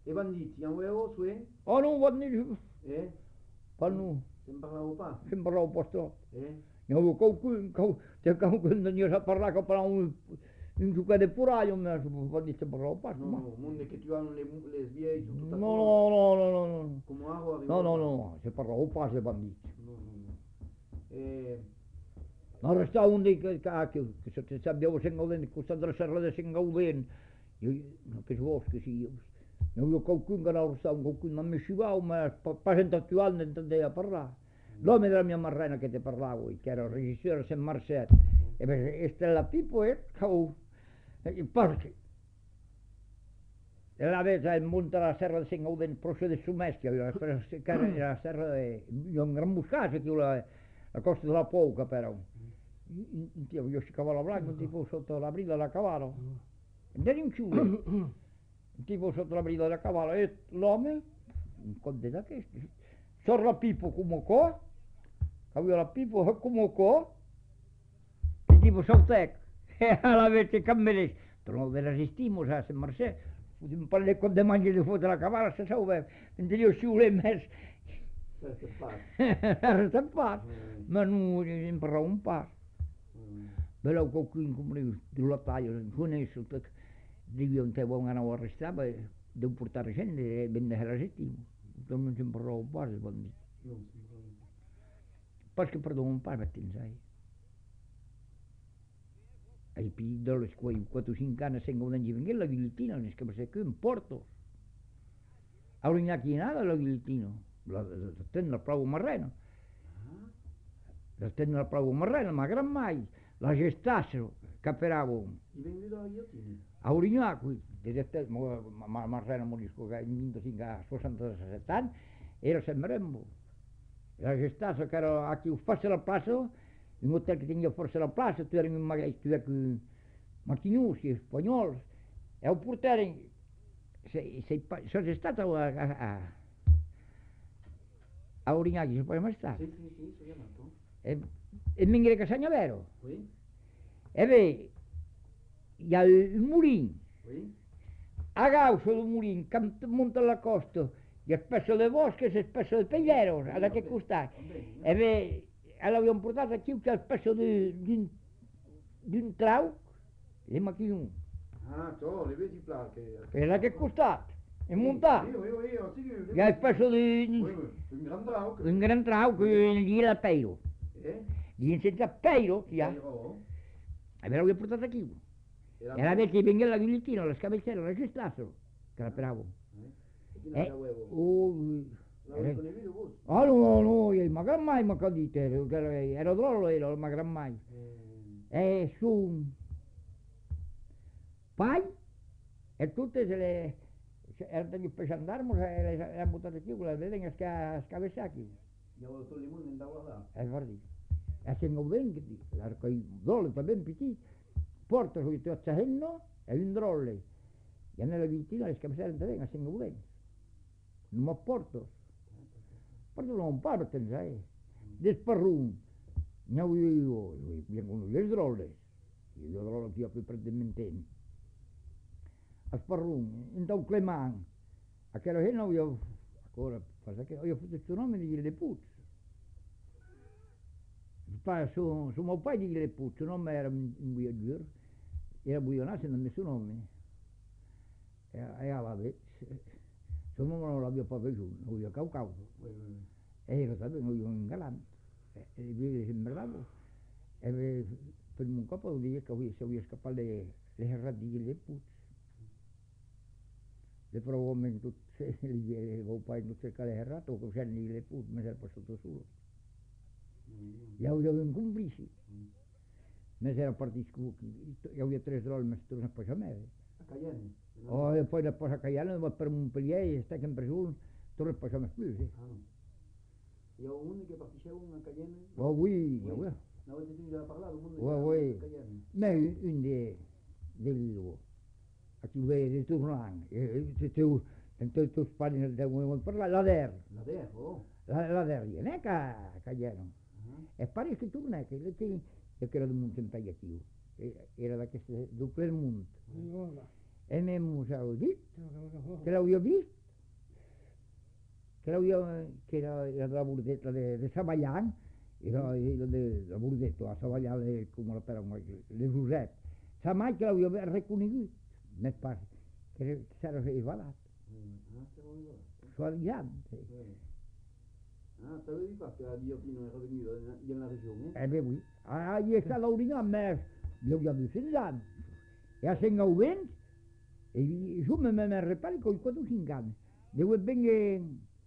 E banditi, non avevo su, eh? Oh, non va nici, Eh? fanno, Non parlavo pas. sembra un posto. Eh? Ne avevo qualcuno non gli sa parlare che parla un giocare pure io, ma va di sembra un posto, No, ma. no, monde che ti hanno le vie su tutta No, cosa. no, no, no, no, no. Come avo No, arrivavo no, pas. no, si parla un passo e banditi. No, no, no. E... Ma resta un di che se ti abbiamo sengauden, questa dressarla da sengauden, io non pensavo che si, ne avevo qualcuno che era restato, qualcuno non mi scivava, ma presentazionale non intendeva parlare. L'uomo della mia marraina che ti parlavo, che era il regissore Saint Marcet, e Stella Pippo e il parche. E la vez il monte la serra de Sengauden procede su Mestia, che era la serra di un gran buscato, che la costa della Pouca però. Io si cavallo blanco, tipo sotto la brida da cavallo. E un chiude, tipo sotto la brida da cavallo, e l'uomo, un conte da che, sorla Pippo come qua, aveva la Pippo come qua, e tipo sotto ecco, e alla vece camminare, non ve resistimos a Saint Marcet, un palle con de mangi di fuori della cavallo, se sapeva, mentre io sciule in mezzo, Questo è fatto. era stampato, ma non imparò un passo. Bello qualcuno come la taglio, con esso, devi un tempo che non arrestava, devo portare gente e venne la settimana, non ci imparò un passo, quando. Perché perdono un passo, sai. Ai pidolo, quei 4-5 anni senza un anno la guillotina, non è che se in Porto. A un nada la guillotina, la tenno al pravo marreno. La tenno al pravo marreno, ma gran mai, la gestassero, caperavo. I venduto la guillottina? A Urignacqui, marreno morisco che in 67 anni, era sempre Rembo. La gestassero che era a chi fosse la plaza, in hotel che tenia forse la plaza, tu eri magari tu eri martignusi, spagnoli, e ho portato, sono stato a Urignacqui, se poi mai stato. Sì, sono chiamato. E mi che segna vero. Oui? E vedi, il y a un mulino, Oui? a causa del mulino, che monta alla costa, e spesso le bosche e spesso il pegliero, alla che costare. E vedi, l'abbiamo portato a chiunque al spesso di un trau, le macchine, Ah, so, le vedi là che... e la che costato, e montato. Io, sì, E al spesso di un gran bravo. un gran trau che gli era peiro, gli senza peiro, che ha, e ve l'abbiamo portato a chiunque. E la vecchia veniva la guillottina, la scabezzella, la gestassero, che la bravo. Ah no, no, ma gran mai mi ha detto, era drollo, ma gran mai. E su pai, e tutte se le, erano gli per andarmo, e le hanno buttate qui, quella vedono scabezzare qui. Io tutto il mondo andavo là. È vero. E se non vengo, i drolli sono ben piccini, porto sui tozzahenno e un drolle. E nella guillottina le scabezzate non vengono, se non vengo. Non mi porto. Porto non partono, sai. Del parrum, ne ho io, vengono le drolle. Le drolle che io più praticamente. A sparrum, in da un cleman. A che ero io, ancora, perché io ho fatto il suo nome di Le Puzzo. Su mio padre di Le Puzzo, non era un viaggiatore, era buionato, non nessun nome. E vabbè, suo nome non l'abbiamo proprio giù, non io caucauso. E io sapevo, io in galante, e io sembravo, e per un capo devo dire che voglio scappare le errate di Le Puzzo. Le provo in tutte, le poi in tutte le errate, o che c'erano Le Puzzo, mi era passato solo. Io avevo un complice. Mi era partito, io avevo 3 drolli, mi sono poi a me. A Cayenne? E poi dopo a Cayenne, ma per Montpellier, stai in prigione, torno poi a me più, sì. Il y a un che participava a Cayenne? Oh oui, oui. Non avete già parlato, un Oui, a Cayenne? Mais une des lois, a chi vede ritornare, se tu parli del parlare, la der, La DER, oh? la der, non è che Cayenne. E pare che tu non è che io che era di molto impegnativo, era da questo doppio mondo. E me museu dit, que l'hauria vist, que l'hauria, que era la bordeta de Savallan, era la bordeta, la Savallan, com la pera, de Josep. Sa mai que l'hauria reconegut, més pas, que s'era revelat. Suaviante. Ah, sapevi fatto che la ghigliottina era venuta nella regione? Beh, oui. Allà està l'original, més, l'hauria vist 100 anys. E a 100 anys, e jo me repari con 4 o 5 anni. Deu venire,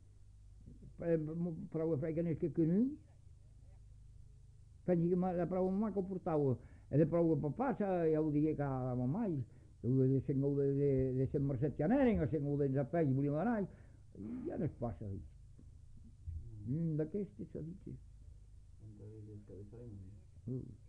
prou freganes que conosc, pensi che la prova mamma che portava, e le prove papà, ja ho digué que la mamà, de 100 de 100 Mercet Janering, a 100 de Zapell, volíem anar, ja no es passa. D'aquestes s'ha dit, sí.